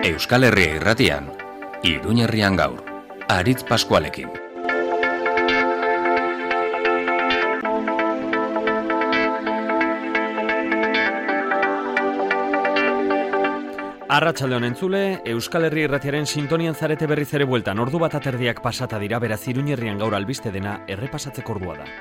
Euskal Herria Irratian, Iruña Herrian gaur, Aritz Paskualekin. Arratsalde on entzule, Euskal Herria Irratiaren sintonian zarete berriz ere bueltan. Ordu bat aterdiak pasata dira, beraz Iruña Herrian gaur albiste dena errepasatzeko ordua da.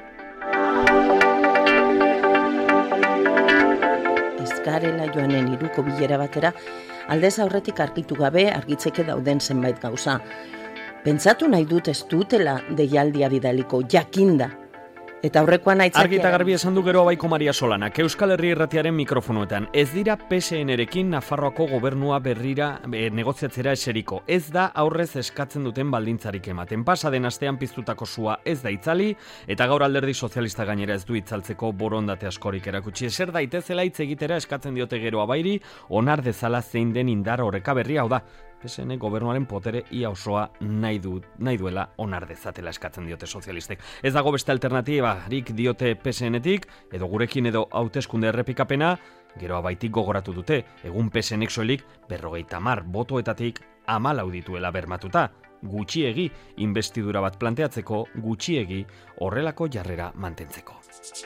Garela joanen hiruko bilera batera, aldez aurretik argitu gabe argitzeke dauden zenbait gauza. Pentsatu nahi dut ez dutela deialdia bidaliko, jakinda. Eta aurrekoan aitzakia... Argita garbi esan du gero Abaiko Maria Solanak, Euskal Herria Irratiaren mikrofonoetan. Ez dira PSN-erekin Nafarroako gobernua berrira negoziatzera eseriko. Ez da aurrez eskatzen duten baldintzarik ematen. Pasaden astean piztutako sua ez da itzali, eta gaur Alderdi Sozialista gainera ez du itzaltzeko borondate askorik erakutsi. Eser daitezela hitz egitera eskatzen diote gero Abairi, onar dezala zein den indar oreka berria, hau da. PSN gobernuaren potere ia osoa nahi duela onar dezatela eskatzen diote sozialistek. Ez dago beste alternatibarik diote PSN-etik, edo gurekin edo hauteskunde errepikapena, gero Abaitik gogoratu dute, egun PSN-ek soilik 50 botoetatik 14 dituela bermatuta. Gutxiegi inbestidura bat planteatzeko, gutxiegi horrelako jarrera mantentzeko.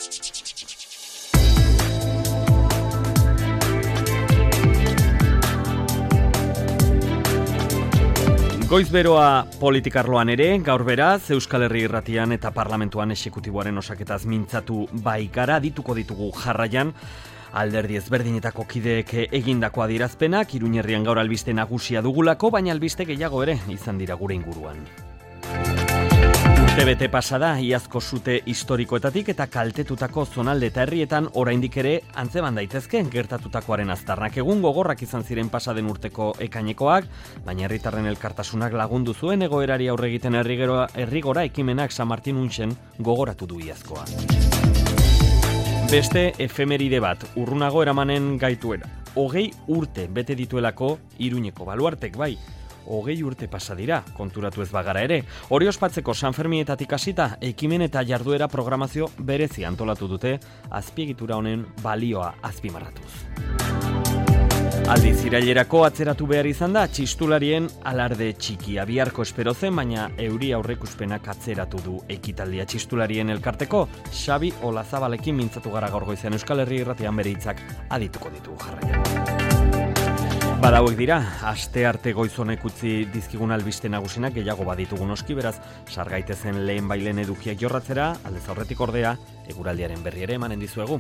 Goizberoa politikarloan ere, gaur beraz, Euskal Herria Irratian eta Parlamentuan Exekutiboaren osaketaz mintzatu baikara, ditugu jarraian, alderdi ezberdinetako kideek egindako adierazpenak, Iruña Herrian gaur albiste nagusia dugulako, baina albiste gehiago ere izan dira gure inguruan. Urtebete pasada, iazko sute historikoetatik eta kaltetutako zonalde eta herrietan oraindik ere antzeman daitezke gertatutakoaren aztarnak. Egun gogorrak izan ziren pasaden urteko ekainekoak, baina herritarren elkartasunak lagundu zuen egoerari aurre egiten herrigora ekimenak San Martin Unxen gogoratu du iazkoa. Beste efemeride bat, urrunago eramanen gaituera. 20 urte bete dituelako Iruñeko baluartek bai. 20 urte pasa dira, konturatu ez bagara ere. Hori ospatzeko San Ferminetatik hasita, ekimen eta jarduera programazio berezi antolatu dute, azpiegitura honen balioa azpimarratuz. Aldiz irailerako atzeratu behar izan da, txistularien alarde txikia biharko espero zen, baina euri aurreikuspenak atzeratu du ekitaldia txistularien elkarteko. Xabi Olazabalekin mintzatu gara gaur goizean Euskal Herria Irratian bere hitzak adituko ditu jarraian. Badauek dira, aste arte goizonek utzi dizkigun albiste nagusinak gehiago baditugu noski, beraz, sargaitezen lehen bailen edukiak jorratzera, aldez aurretik ordea, eguraldiaren berri ere emanen dizuegu.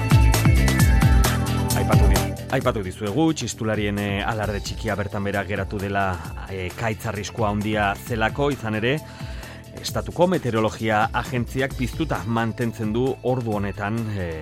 Aipatu dizuegu, txistularien alarde txikia bertan bera geratu dela kaitz arriskua handia zelako, izan ere, Estatuko Meteorologia Agentziak piztuta mantentzen du ordu honetan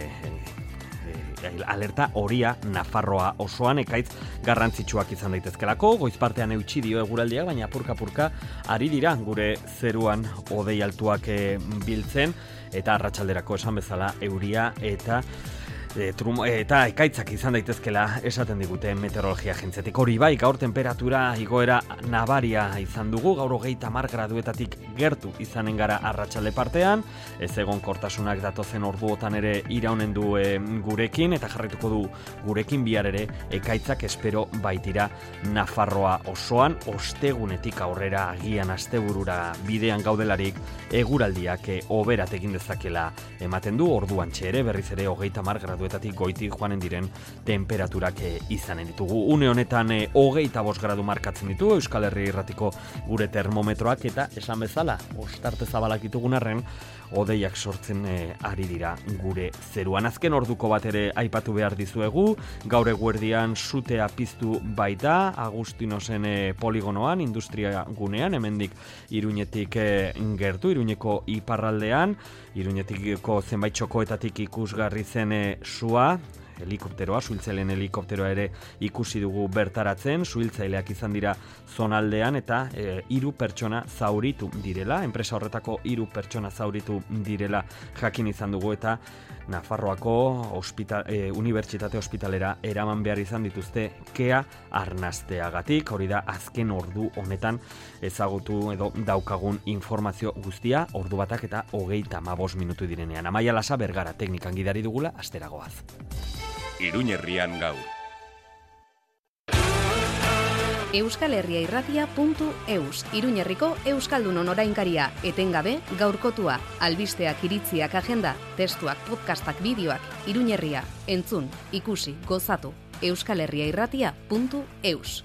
alerta horia Nafarroa osoan ekaitz garrantzitsuak izan daitezkelako, goizpartean eutsi dio eguraldiak, baina purka ari dira gure zeruan hodei altuak biltzen, eta arratsalderako esan bezala euria eta ekaitzak izan daitezkela esaten digute meteorologia agentziatik. Hori bai, gaur temperatura igoera nabaria izan dugu, gaur 30 graduetatik gertu izanen gara arratsalde partean, ez egonkortasunak datozen orduotan ere iraunen du gurekin, eta jarraituko du gurekin bihar ere ekaitzak espero baitira Nafarroa osoan, ostegunetik aurrera agian asteburura bidean gaudelarik eguraldiak hoberat egin dezakela ematen du, orduan ere berriz ere 30 graduetatik goitik joanen diren temperaturak izanen ditugu. Une honetan 25 gradu markatzen ditu Euskal Herria Irratiko gure termometroak, eta esan bezala, ostarte zabalak ditugun arren, hodeiak sortzen ari dira gure zeruan. Azken orduko bat ere aipatu behar dizuegu, gaur eguerdian sutea piztu baita, Agustinosen poligonoan, industria gunean, hemendik Iruñetik gertu, Iruñeko iparraldean, Iruñetiko zenbait txokoetatik ikusgarri zen sua, helikopteroa, suhiltzaileen helikopteroa ere ikusi dugu bertaratzen, suhiltzaileak izan dira zonaldean, eta 3 pertsona zauritu direla, enpresa horretako 3 pertsona zauritu direla jakin izan dugu, eta Nafarroako unibertsitate ospitalera eraman behar izan dituzte kea arnasteagatik. Hori da azken ordu honetan ezagutu edo daukagun informazio guztia, ordu batak eta 35 minutu direnean. Amaia Lasa Bergara teknikan gidari dugula, asteragoaz. Iruña Herrian gaur. euskalherriairratia.eus, Iruñerriko Euskaldunon orainkaria, etengabe, gaurkotua, albisteak, iritziak, agenda, testuak, podcastak, bideoak, Iruñerria, entzun, ikusi, gozatu, euskalherriairratia.eus.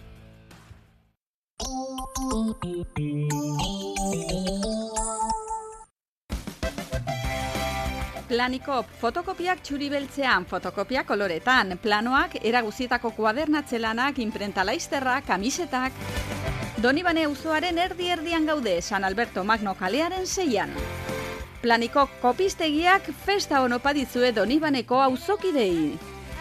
Planikop, fotokopiak txuri beltzean, fotokopia koloretan, planoak, eraguzietako kuadernatzelanak, imprenta laizterrak, kamisetak. Donibane auzoaren erdi-erdian gaude, San Alberto Magno kalearen 6an. Planikop kopistegiak festa onopa dizue Donibaneko auzokidei.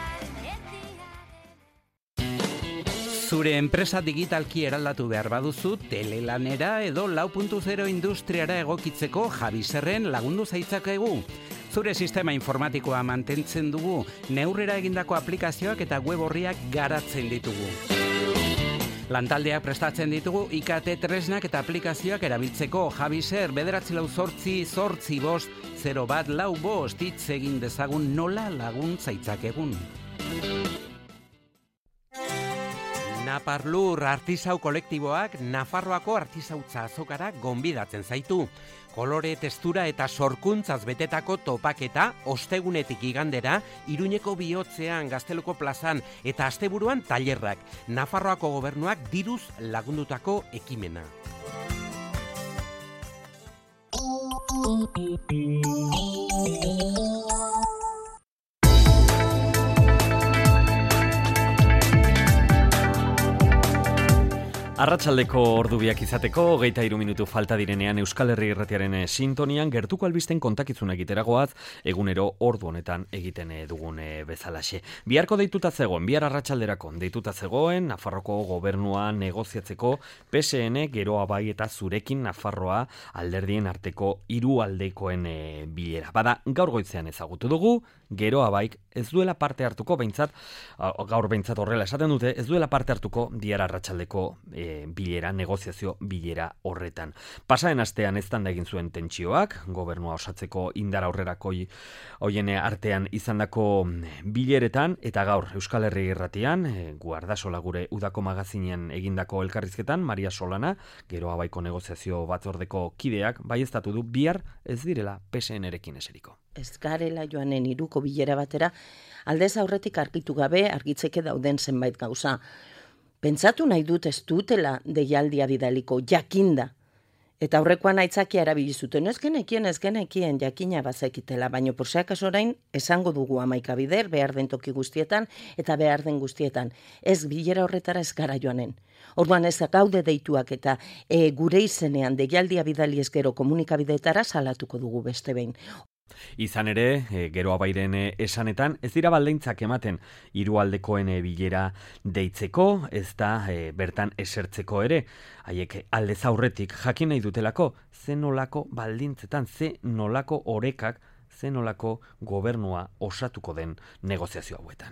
Zure enpresa digitalki eraldatu behar baduzu, telelanera edo 4.0 industriara egokitzeko Javiserren lagundu zaitzakegu. Zure sistema informatikoa mantentzen dugu, neurrera egindako aplikazioak eta web orriak garatzen ditugu. Lantaldeak prestatzen ditugu IKT tresnak eta aplikazioak erabiltzeko. Javiser 948080504 hitz egin dezagun nola lagun zaitzakegun. Naparlur artisau kolektiboak Nafarroako artisautza azokara gonbidatzen zaitu. Kolore, testura eta sorkuntzaz betetako topaketa ostegunetik igandera Iruñeko Bihotzean, Gazteluko plazan eta asteburuan tailerrak. Nafarroako gobernuak diruz lagundutako ekimena. Arratsaldeko ordubiak izateko, 23 minutu falta direnean Euskal Herri Irratiaren sintonian gertuko albisten kontakizuna egiteragoaz, egunero ordu honetan egiten dugun bezalaxe. Biharko deituta zegoen, bihar arratsalderako deituta zegoen, Nafarroko gobernua negoziatzeko PSN Geroa Bai eta Zurekin Nafarroa alderdien arteko hiru aldekoen bilera. Bada, gaur goizean ezagutu dugu, Geroa Baik ez duela parte hartuko, gaur behintzat horrela esaten dute, ez duela parte hartuko bihar arratsaldeko bilera, negoziazio bilera horretan. Pasaren astean eztan da egin zuen tentsioak, gobernua osatzeko indar aurrerako hoien artean izandako bileretan, eta gaur Euskal Herri Irratian, Guardasola gure udako magazinean egindako elkarrizketan, Maria Solana, Geroa Baiko negoziazio batzordeko kideak, baieztatu du bihar ez direla PSN-erekin eseriko. Ez garela joanen hiruko bilera batera, aldez aurretik argitu gabe argitzeke dauden zenbait gauza. Pentsatu nahi dut ez dutela deialdia bidaliko, jakinda. Eta aurrekoan aitzakia erabili zuten, ez genekien jakina bazekitela, baina porseakas orain esango dugu 11 bider, behar den toki guztietan eta behar den guztietan. Ez bilera horretara ez gara joanen. Orduan ez gaude deituak eta gure izenean deialdia bidali ez gero komunikabideetara salatuko dugu beste behin. Izan ere, Geroa Bairen esanetan, ez dira baldintzak ematen hirualdekoen bilera deitzeko, ez da bertan esertzeko ere. Haiek aldez aurretik jakin nahi dutelako, ze nolako baldintzetan, ze nolako orekak, ze nolako gobernua osatuko den negoziazio hauetan.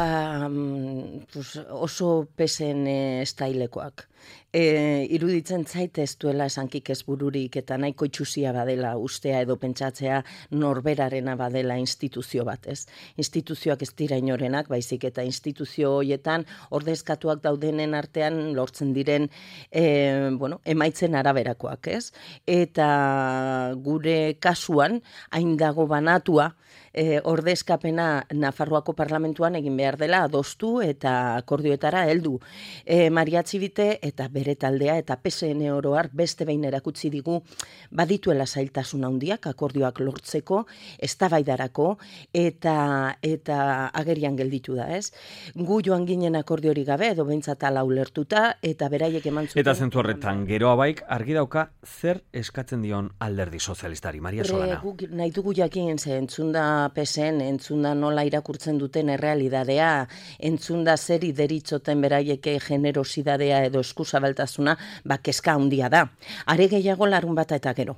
Oso PSN estailekoak. Iruditzen zait ez duela esankik ez bururik eta nahiko itxusia badela ustea edo pentsatzea norberarena badela instituzio bat, ez? Instituzioak ez dira inorenak, baizik eta instituzio horietan ordezkatuak daudenen artean lortzen diren emaitzen araberakoak, ez? Eta gure kasuan hain dago banatua ordezkapena Nafarroako parlamentuan egin behar dela adostu eta akordioetara heldu. Maria Txibite eta bere taldea eta PSN oroar beste behin erakutsi digu badituela zailtasun handiak akordioak lortzeko, eztabaidarako eta agerian gelditu da, ez? Gu joan ginen akordiorik gabe edo behintzat hala ulertuta eta beraiek eman zuten. Eta zentzu horretan Geroa Baik argi dauka zer eskatzen dion Alderdi Sozialistari, Maria Solana. Guk nahi dugu jakin entzunda PSN, entzunda nola irakurtzen duten errealidadea, entzunda zeri deritzoten beraieke generosidadea edo eskuzabaltasuna, kezka handia da. Are gehiago larun bata eta gero.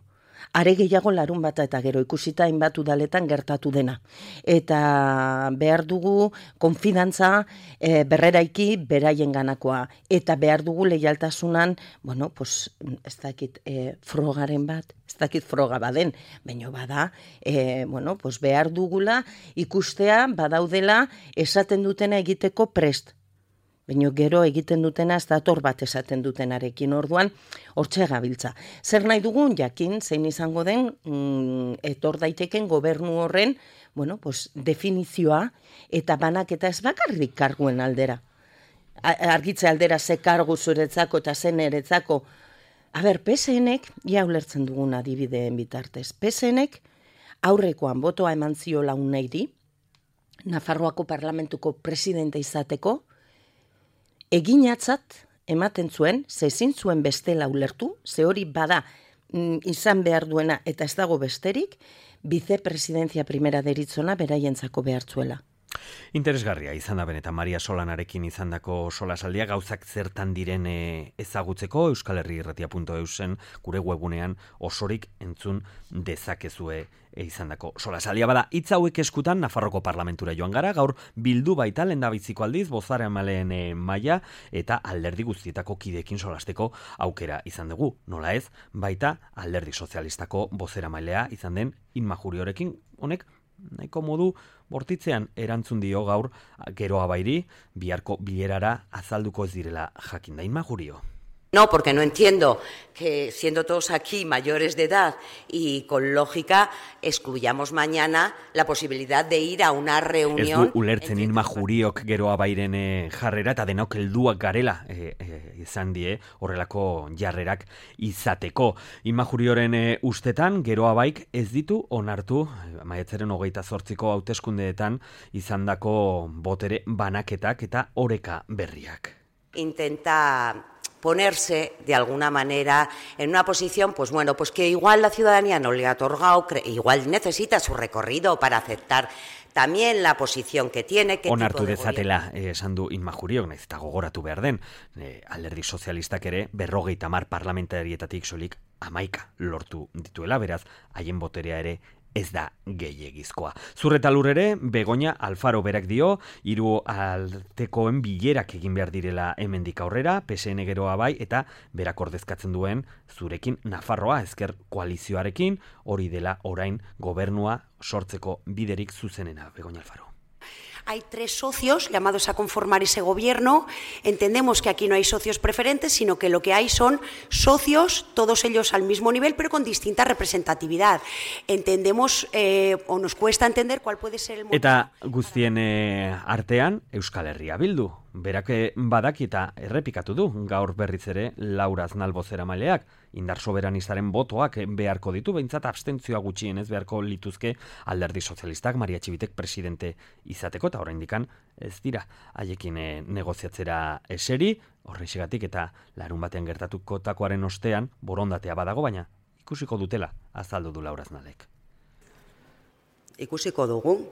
Ikusita hainbat udaletan gertatu dena. Eta behar dugu konfidantza berreraiki beraien ganakoa. Eta behar dugu leialtasunan, ez dakit frogaren bat, ez dakit froga baden, baina bada, behar dugula ikustea badaudela esaten dutena egiteko prest. baina gero egiten dutena ez dator bat esaten dutenarekin, orduan hortxe gabiltza. Zer nahi dugun jakin zein izango den etor daiteken gobernu horren, bueno, pues, definizioa eta banaketa ez bakarrik karguen aldera. Argitze aldera ze kargu zuretzako eta zen eretzako. PSNek, ja ulertzen dugun adibideen bitartez, PSNek aurrekoan botoa eman ziola Unairi, Nafarroako parlamentuko presidente izateko, eginatzat ematen zuen, ezin zuen bestela ulertu, ze hori bada izan behar duena eta ez dago besterik, vicepresidentzia primera deritzona beraientzako behartzuela. Interesgarria izan da benetan Maria Solanarekin izandako solasaldia, gauzak zertan diren ezagutzeko euskalherrirratia.eusen gure webunean osorik entzun dezakezue izandako solasaldia. Bada, hitz hauek eskutan Nafarroko parlamentura joan gara, gaur bildu baita lehendabiziko aldiz bozeramaleen maila eta alderdi guztietako kideekin solasteko aukera izan dugu. Nola ez, baita alderdi sozialistako bozeramailea izan den Inma Juriorekin, honek nahiko modu bortitzean erantzun dio gaur Geroa Bairi, biharko bilerara azalduko ez direla jakinda. Inma Jurio. No, porque no entiendo que siendo todos aquí mayores de edad y con lógica excluyamos mañana la posibilidad de ir a una reunión. Ez du ulertzen Inma Juriok Geroa Bairen jarrera eta denok helduak garela izan die horrelako jarrerak izateko. Inma Jurioren ustetan Geroa Baik ez ditu onartu maiatzaren 28ko hauteskundeetan izandako botere banaketak eta oreka berriak. Intenta ponerse de alguna manera en una posición, pues bueno, pues que igual la ciudadanía no le ha otorgado, igual necesita su recorrido para aceptar también la posición que tiene. Onartu dezatela esan du Inma Juriok, nahiz eta gogoratu behar den, alderdi sozialistak ere 50 parlamentarietatik soilik 11 lortu dituela, beraz, haien boterea ere ez da gehiegizkoa. Zurreta lur ere, Begoña Alfaro berak dio, 3 altekoen bilerak egin behar direla hemendik aurrera, PSN Geroa Bai, eta berak ordezkatzen duen zurekin Nafarroa ezker koalizioarekin, hori dela orain gobernua sortzeko biderik zuzenena, Begoña Alfaro. Hay 3 socios llamados a conformar ese gobierno. Entendemos que aquí no hay socios preferentes, sino que lo que hay son socios, todos ellos al mismo nivel, pero con distinta representatividad. Entendemos, o nos cuesta entender cuál puede ser el motivo. Eta guztien artean, Euskal Herria Bildu. Berak badaki eta errepikatu du, gaur berriz ere Laura Aznal bozeramaileak, indar soberanistaren botoak beharko ditu, behintzat abstentzioa gutxienez beharko lituzke alderdi sozialistak, Maria Txibitek presidente izateko, eta oraindikan ez dira haiekin negoziatzera eseri, horrexegatik eta larun batean gertatukotakoaren ostean borondatea badago, baina ikusiko dutela azaldu du Laura Aznalek. Ikusiko dugu.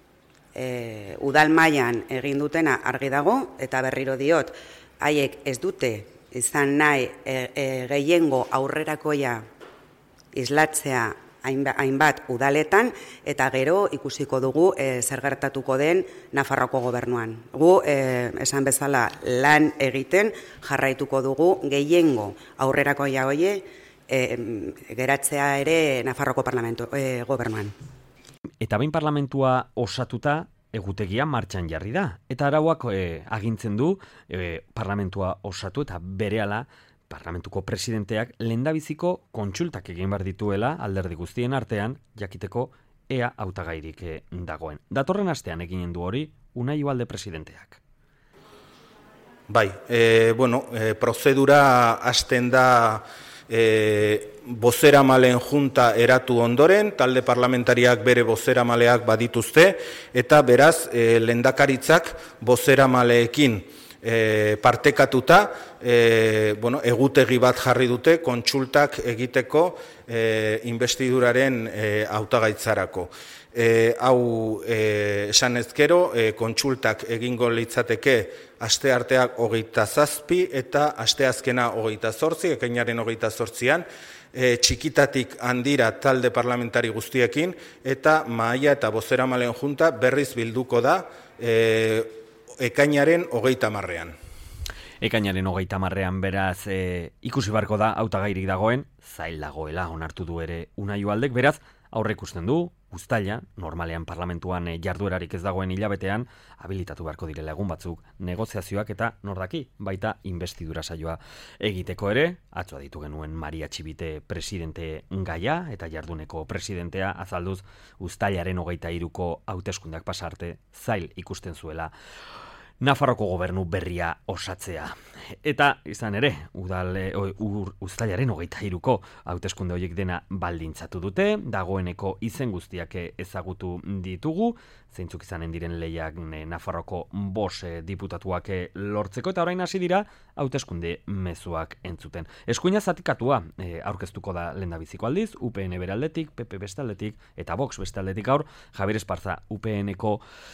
Udal mailan egin dutena argi dago, eta berriro diot, haiek ez dute izan nahi gehiengo aurrerakoia islatzea hainbat udaletan, eta gero ikusiko dugu zer gertatuko den Nafarroako gobernuan. Gu, esan bezala, lan egiten jarraituko dugu gehiengo aurrerakoia hoie geratzea ere Nafarroako gobernuan. Eta behin parlamentua osatuta, egutegia martxan jarri da. Eta arauak agintzen du parlamentua osatu eta berehala parlamentuko presidenteak lehendabiziko kontsultak egin behar dituela alderdi guztien artean jakiteko ea hautagairik dagoen. Datorren astean eginen du hori Unai Ugalde presidenteak. Bai, prozedura hasten da bozeramalen junta eratu ondoren, talde parlamentariak bere bozeramaleak badituzte, eta beraz, lehendakaritzak bozeramaleekin partekatuta, egutegi bat jarri dute kontsultak egiteko investiduraren hautagaitzarako. Hau esan ezkero, kontsultak egingo litzateke astearteak 27 eta asteazkena 28, ekainaren 28an, txikitatik handira talde parlamentari guztiekin, eta mahaia eta bozeramalen junta berriz bilduko da ekainaren 30ean. Ekainaren 30ean beraz ikusi barko da hautagairik dagoen, zail dagoela onartu du ere Unai Ugaldek, beraz aurre ikusten du Uztaila, normalean parlamentuan jarduerarik ez dagoen hilabetean, habilitatu beharko direla egun batzuk, negoziazioak eta nordaki, baita investidura saioa egiteko ere, atzo aditu genuen Maria Txibite presidente gaia eta jarduneko presidentea azalduz Uztailaren 23ko hauteskundeak pasarte zail ikusten zuela Nafarroko gobernu berria osatzea. Eta izan ere, Uztailaren 23ko hauteskunde horiek dena baldintzatu dute, dagoeneko izen guztiak ezagutu ditugu, zeintzuk izanen diren lehiak Nafarroko 5 diputatuak lortzeko, eta orain hasi dira hauteskunde mezuak entzuten. Eskuina zatikatua aurkeztuko da lehendabiziko aldiz, UPN beraldetik, PP bestaldetik, eta Vox bestaldetik gaur, Javier Esparza UPNeko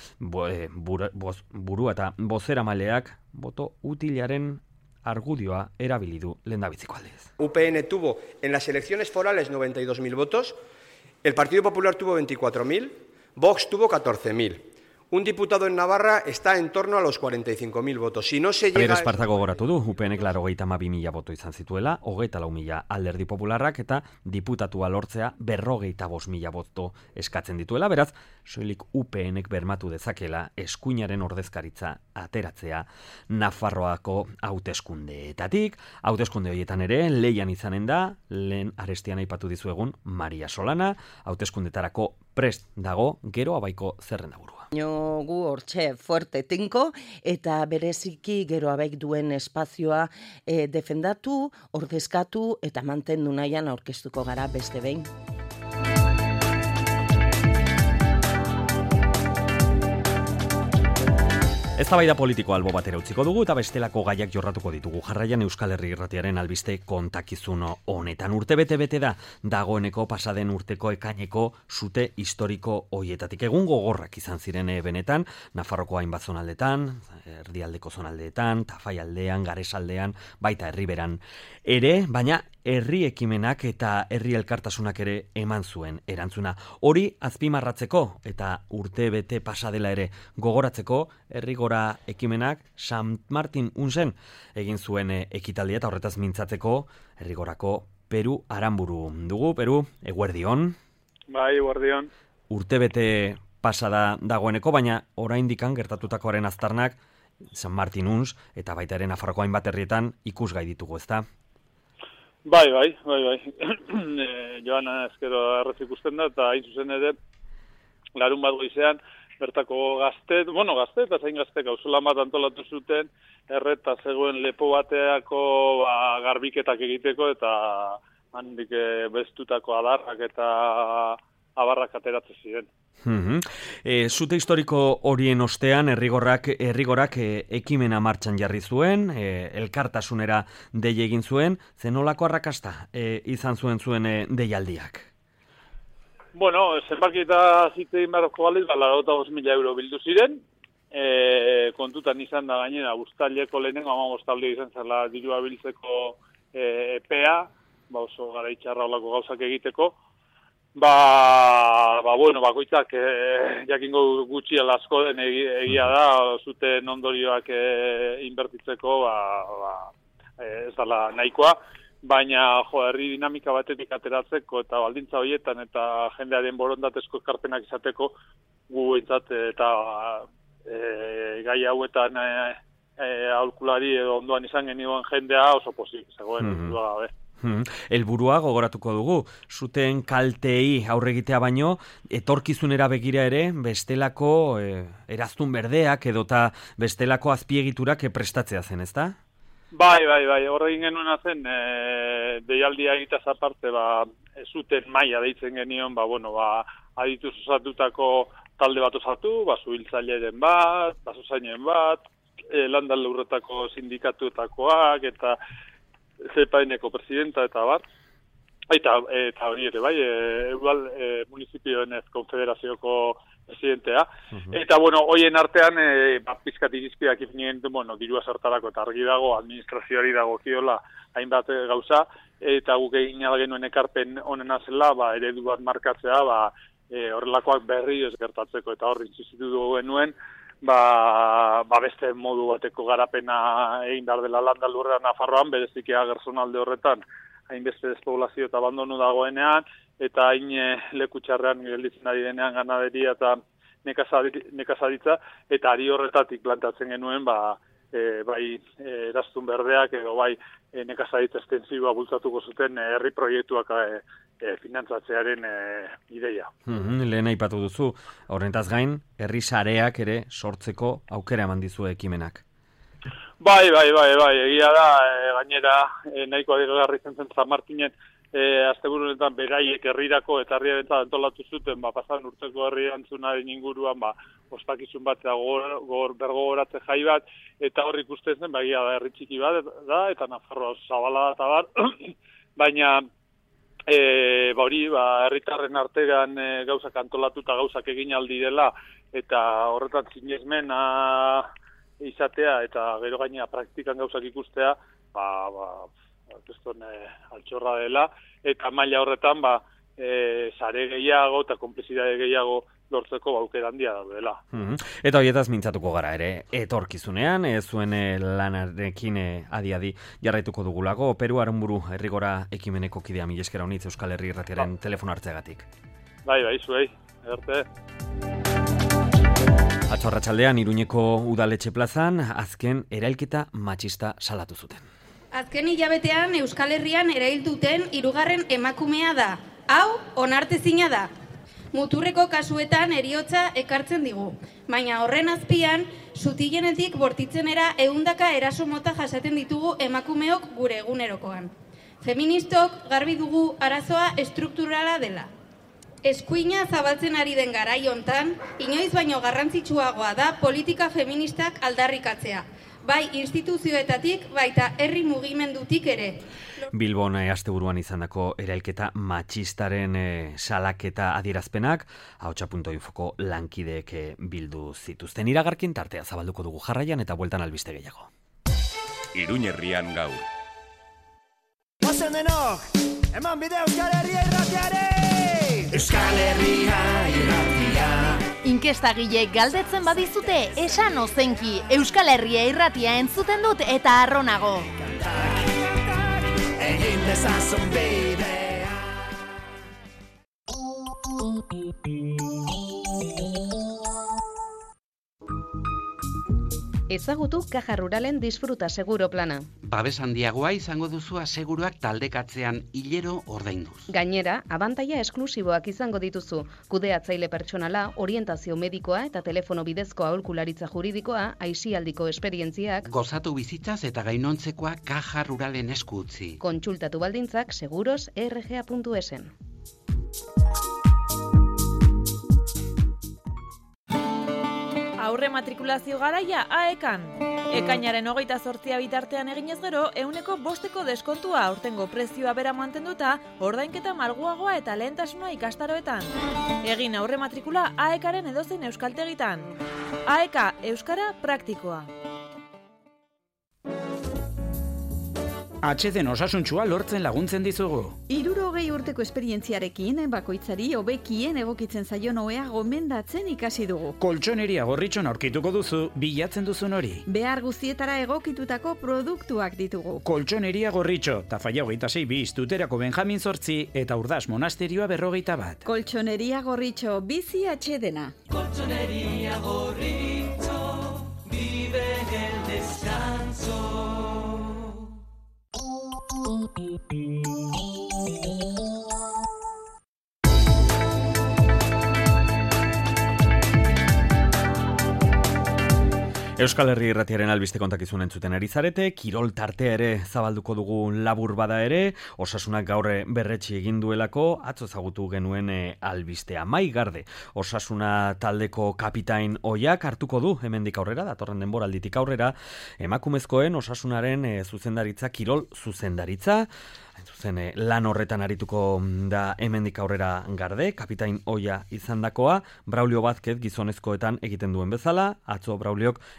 burua eta bozeramaileak boto utilaren argudioa erabili du lehendabiziko aldiz. UPN tuvo en las elecciones forales 92.000 votos, el Partido Popular tuvo 24.000, Vox tuvo 14.000. Un diputado en Navarra está en torno a los 45.000 votos. Si no se llega... Javier Esparza gogoratu du, UPNek 82.000 boto izan zituela, 24.000 Alderdi Popularrak eta diputatua lortzea 45.000 boto eskatzen dituela, beraz, soilik UPNek bermatu dezakela eskuinaren ordezkaritza ateratzea Nafarroako hauteskundeetatik. Hauteskunde horietan ere, leian izanen da, lehen arestian aipatu dizuegun Maria Solana, hauteskundetarako prest dago, gero abaiko zerrendaburua. Gu hortxe fuerte tinko eta bereziki gero abaik duen espazioa defendatu, ordezkatu eta mantendu nahian aurkeztuko gara beste behin. Eztabaida politiko albo batera utziko dugu eta bestelako gaiak jorratuko ditugu. Jarraian Euskal Herri Irratiaren albiste kontakizun honetan. Urtebete da dagoeneko pasaden urteko ekaineko sute historiko hoietatik. Egun gogorrak izan ziren benetan, Nafarroko hainbat zonaldetan, erdialdeko zonaldeetan, Tafaialdean, Garesaldean, baita Herriberan ere, baina herri ekimenak eta herri elkartasunak ere eman zuen erantzuna. Hori azpimarratzeko eta urtebete pasadela ere gogoratzeko herri gora ekimenak San Martin Unzen egin zuen ekitaldia eta horretaz mintzatzeko herri gorako Peru Aranburu dugu. Peru, eguerdion. Bai, eguerdion. Urtebete pasada dagoeneko, baina oraindikan gertatutakoaren aztarnak San Martin Unz eta baita ere Nafarroko hainbat herrietan ikusgai ditugu, ezta? Bai. Joan ezkero errez ikusten da, eta hain zuzen ere, larun bat goizean, bertako gazte eta zain gaztek auzolan bat antolatu zuten, erreta zegoen lepo bateako garbiketak egiteko, eta handik bestutako adarrak eta abarrak ateratzen ziren. Zute historiko horien ostean herrigorak ekimena martxan jarri zuen, elkartasunera dei egin zuen, zenolako arrakasta izan zuen deialdiak? Bueno, zenbakita zitein barroko baliz, 45.000 euro bildu ziren, kontutan izan da gainera, Uztaileko lehenengo 15 izan zela dirua biltzeko epea, oso gara itxarra olako gauzak egiteko, bakoitzak jakingo gutxi asko den egia da, zuten ondorioak inbertitzeko ez dela nahikoa, baina herri dinamika batetik ateratzeko eta baldintza horietan eta jendearen borondatezko ekarpenak izateko gu eta gai hauetan aholkulari edo ondoan izan genioen jendea oso pozik, zegoen gabe. Helburua gogoratuko dugu, zuten kalteei aurregitea baino, etorkizunera begira ere, bestelako eraztun berdeak edota bestelako azpiegiturak prestatzea zen, ezta? Bai, horregin genuena zen, deialdia egitaz aparte, zuten maila deitzen genion, adituz osatutako talde bat osatu, zuhiltzaileren bat, basozainen bat, landan lurretako sindikatuetakoak, eta ZPNeko presidenta eta bar, eta hori ere, Euskal Municipioen Konfederazioko presidentea, eta hoien artean, pizkat irizpideak ipinien, dirua sartarako eta argi dago, administrazioari dago kiola hainbat gauza, eta guk egin genuen ekarpen onena zela, eredu bat markatzea, horrelakoak berri ez gertatzeko, eta horri insistitu dugu genuen, beste modu bateko garapena egin behar dela landa lurrean Nafarroan, bereziki agerzonalde horretan, hainbeste despoblazio eta abandonu dagoenean, eta hain leku txarrean gelditzen ari denean ganaderia eta nekazaritza, eta ari horretatik plantatzen genuen, bai eraztun berdeak edo bai nekazaritza estensiboa bultzatuko zuten herri proiektuak finantzatzearen ideia. Lehen aipatu duzu, horrentaz gain, herri sareak ere sortzeko aukera eman dizu ekimenak. Bai, egia da, gainera nahiko adiegarri zen San Martinen asteburunetan beraiek herrirako eta herriarentzat antolatu zuten, pasan urteko herri erantzunaren inguruan, ospakizun bat bergogoratze jai bat, eta hor ikusten zen, egia da, herri txiki bat da, eta Nafarroa zabala da eta bar, baina herritarren artean gauzak antolatuta gauzak egin aldi dela, eta horretan sinesmena izatea, eta gero gainera praktikan gauzak ikustea, keston altxorra dela, eta maila horretan sare gehiago eta konplizidade gehiago lortzeko aukera handia daudela. Eta horietaz mintzatuko gara ere, etorkizunean, zuen lanarekin adi jarraituko dugulako, Peru Aranburu Herrigora ekimeneko kidea, mila esker honitz Euskal Herri Irratiaren telefono hartzeagatik. Bai, zuei, erte. Atzo arratsaldean Iruñeko udaletxe plazan, azken erailketa matxista salatu zuten. Azken hilabetean Euskal Herrian erail duten 3. emakumea da. Hau, onartezina da. Muturreko kasuetan heriotza ekartzen digu. Baina horren azpian, sutilenetik bortitzenera 100 eraso mota jasaten ditugu emakumeok gure egunerokoan. Feministok garbi dugu arazoa estrukturala dela. Eskuina zabaltzen ari den garai hontan, inoiz baino garrantzitsuagoa da politika feministak aldarrikatzea. Bai instituzioetatik, baita herri mugimendutik ere. Bilbon asteburuan izandako erailketa matxistaren salaketa adierazpenak, ahotsa.infoko lankideek bildu zituzten. Iragarkin tartea zabalduko dugu jarraian eta bueltan albiste gehiago. Iruñerrian gaur. Ozen denok, eman bide Euskal Herria irratiare! Euskal Herria irratia. Inkestagileek galdetzen badizute, esan ozenki, Euskal Herria irratia entzuten dut eta arronago. Egin dezazun bidea. Ezagutu Caja Ruralen Disfruta Seguro plana. Babes handiagoa izango duzu aseguruak taldekatzean hilero ordainduz. Gainera, abantaila esklusiboak izango dituzu. Kudeatzaile pertsonala, orientazio medikoa eta telefono bidezko aholkularitza juridikoa, aisialdiko esperientziak. Gozatu bizitzaz eta gainontzekoa Caja Ruralen esku utzi. Kontsultatu baldintzak seguros.rga.esen. Aurre matrikulazio garaia AEKan. Ekainaren 28 bitartean eginez gero, 5% deskontua aurtengo prezioa bera mantenduta, ordainketa malguagoa eta lehentasuna ikastaroetan. Egin aurre matrikula AEKaren edozein euskaltegitan. AEK, Euskara praktikoa. Atxeden osasuntsua lortzen laguntzen dizugu. 60 urteko esperientziarekin, bakoitzari hobekien egokitzen zaion ohea gomendatzen ikasi dugu. Koltxoneria Gorritxon aurkituko duzu, bilatzen duzun hori. Behar guztietara egokitutako produktuak ditugu. Koltxoneria Gorritxo, Tafalla 26 Tuterako Benjamin 8 eta Urdas Monasterioa 51. Koltxoneria Gorritxo, bizi atxedena. Koltxoneria Gorritxo, vive el descanso. Euskal Herri Irratiaren albiste kontakizun entzuten ari zarete, kirol tartea ere zabalduko dugu labur bada ere, osasunak gaur berretsi egin duelako, atzo ezagutu genuen albistea. Mai Garde, osasuna taldeko kapitain ohiak hartuko du hemendik aurrera, datorren denboralditik aurrera, emakumezkoen osasunaren zuzendaritza, kirol zuzendaritza, zuzen lan horretan arituko da hemendik aurrera Garde, kapitain ohia izandakoa, Braulio Vázquez gizonezkoetan egiten duen bezala, atzo Brauliok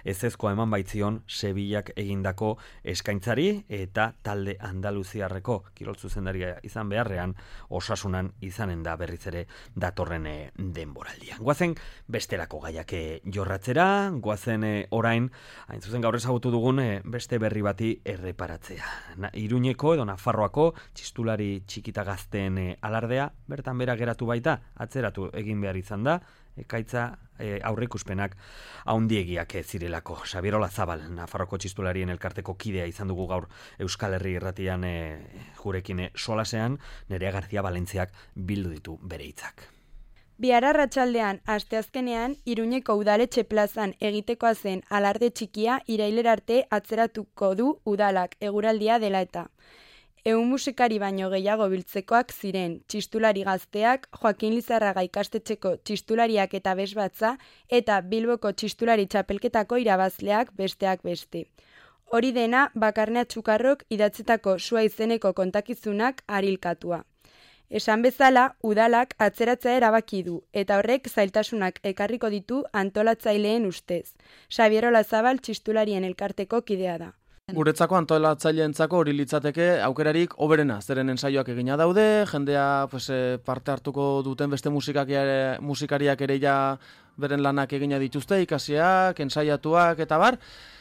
ezezkoa eman baitzion Sevillak egindako eskaintzari eta talde andaluziarreko kirol zuzendaria izan beharrean osasunan izanen da berriz ere datorren denboraldia. Goazen bestelako gaiak jorratzera, goazen orain, hain zuzen gaur ezagutu dugun beste berri bati erreparatzea. Iruñeko edo Nafarroako txistulari txikita gazteen alardea, bertan bera geratu baita, atzeratu egin behar izan da, ekaitza aurreikuspenak haundiegiak zirelako. Xabier Olazabal, Nafarroko txistularien elkarteko kidea izan dugu gaur Euskal Herri irratian jurekin solasean, Nerea García Valentziak bildu ditu bere hitzak. Bihar arratsaldean asteazkenean Iruñeko udaletxe plazan egitekoa zen alarde txikia irailera arte atzeratuko du udalak eguraldia dela eta. 100 musikari baino gehiago biltzekoak ziren txistulari gazteak, Joaquin Lizarraga ikastetxeko txistulariak eta bezbatza eta Bilboko txistulari txapelketako irabazleak besteak beste. Hori dena Bakarnea Txukarrok idatzetako Sua izeneko kontakizunak arilkatua. Esan bezala, udalak atzeratzea erabaki du, eta horrek zailtasunak ekarriko ditu antolatzaileen ustez. Xabier Olazabal txistularien elkarteko kidea da. Guretzako antolatzaileentzako hori litzateke aukerarik hoberena, zeren ensaioak egina daude, jendea parte hartuko duten beste musikariak ere ja beren lanak egina dituzte, ikasiak, ensaiatuak eta bar,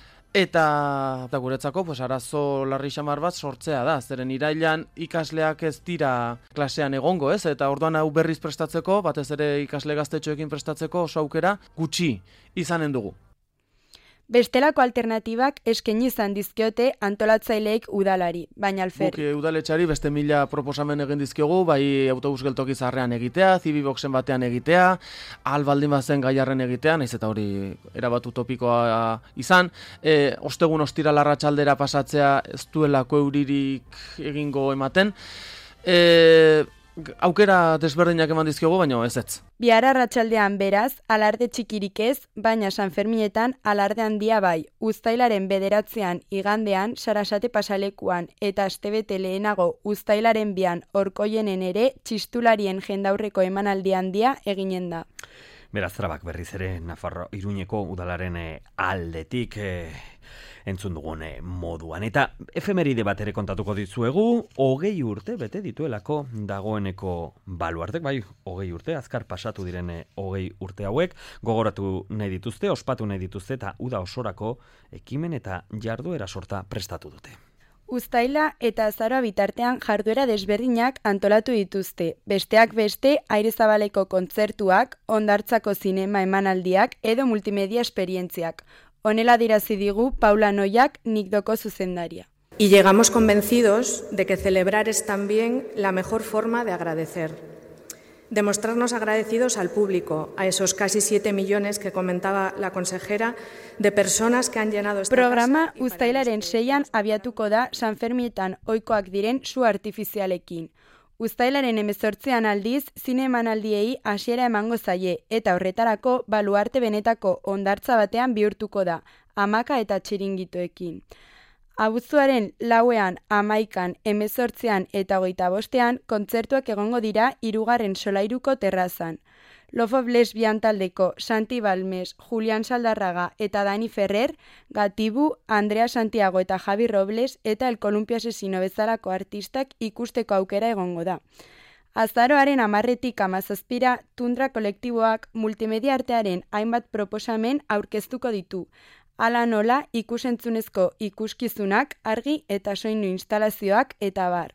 eta guretzako arazo larri xamar bat sortzea da, zeren irailan ikasleak ez dira klasean egongo, ez? Eta orduan hau berriz prestatzeko, batez ere ikasle gaztetxoekin prestatzeko oso aukera gutxi izanen dugu. Bestelako alternatibak eskaini izan dizkiote antolatzaileek udalari, baina Alfer. Guk udaletxari beste 1000 proposamen egin dizkiogu, bai autobus geltoki zarrean egitea, zibiboxen batean egitea, baldin bazen gaiarren egitea, naiz eta hori erabat utopikoa izan. Ostegun ostiral arratsaldera pasatzea ez duelako euririk egingo ematen. Aukera desberdinak eman dizkiogu, baina ez. Bihar arratsaldean beraz, alarde txikirik ez, baina Sanferminetan alarde handia bai. Uztailaren 9 igandean, Sarasate pasalekuan eta astebete lehenago uztailaren 2 Orkoienen ere txistularien jendaurreko emanaldi handia eginen da. Beraz, trabak berriz ere Nafarro Iruñeko udalaren aldetik entzun dugun moduan. Eta efemeride bat ere kontatuko dizuegu, 20 urte bete dituelako dagoeneko baluartek, bai, 20 urte, azkar pasatu diren 20 urte hauek, gogoratu nahi dituzte, ospatu nahi dituzte, eta uda osorako ekimen eta jarduera sorta prestatu dute. Uztaila eta azaroa bitartean jarduera desberdinak antolatu dituzte, besteak beste Airezabaleko kontzertuak, Hondartzako zinema emanaldiak edo multimedia esperientziak. Honela dirazi digu Paula Noiak, Nikdoko zuzendaria. Y llegamos convencidos de que celebrar es también la mejor forma de agradecer. Demostrarnos agradecidos al público, a esos casi 7 millones que comentaba la consejera, de personas que han llenado esta programa uztailaren 6an abiatuko da Sanfermietan ohikoak diren su artifizialekin. Uztailaren 18an aldiz, zinemanaldiei hasiera emango zaie, eta horretarako baluarte benetako hondartza batean bihurtuko da, hamaka eta txiringitoekin. Abuztuaren 4an, 11an, 18an eta 25an kontzertuak egongo dira 3. solairuko terrazan. Love of Lesbian taldeko Santi Balmes, Julian Saldarraga eta Dani Ferrer, Gatibu, Andrea Santiago eta Javi Robles eta El Columpio Asesino bezalako artistak ikusteko aukera egongo da. Azaroaren 10etik 17ra Tundra kolektiboak multimedia artearen hainbat proposamen aurkeztuko ditu. Hala nola ikusentzunezko ikuskizunak, argi eta soinu instalazioak eta bar.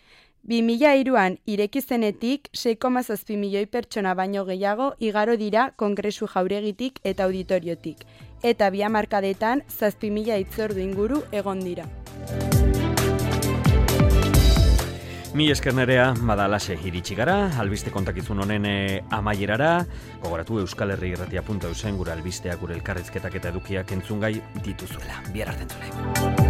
2003an ireki zenetik 6,7 milioi pertsona baino gehiago igaro dira kongresu jauregitik eta auditoriotik, eta 2 hamarkadetan 7.000 hitzordu inguru egon dira. Mi esker Nerea, badalaxe iritsi gara, albiste kontakizun honen amaierara, gogoratu euskalherriirratia.eusen gure albisteak, gure elkarrizketak eta edukiak entzungai dituzuela. Bihar arte entzule.